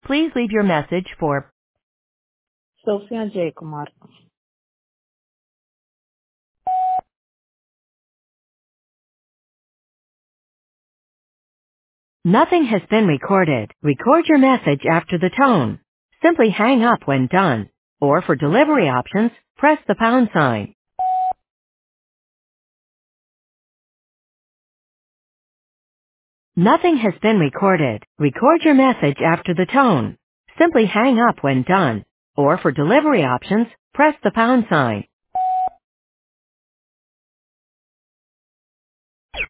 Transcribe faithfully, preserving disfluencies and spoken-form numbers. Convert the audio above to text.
Please leave your message for Sophia J. Kumar. Nothing has been recorded. Record your message after the tone. Simply hang up when done. Or for delivery options, press the pound sign. Nothing has been recorded. Record your message after the tone. Simply hang up when done. Or for delivery options, press the pound sign.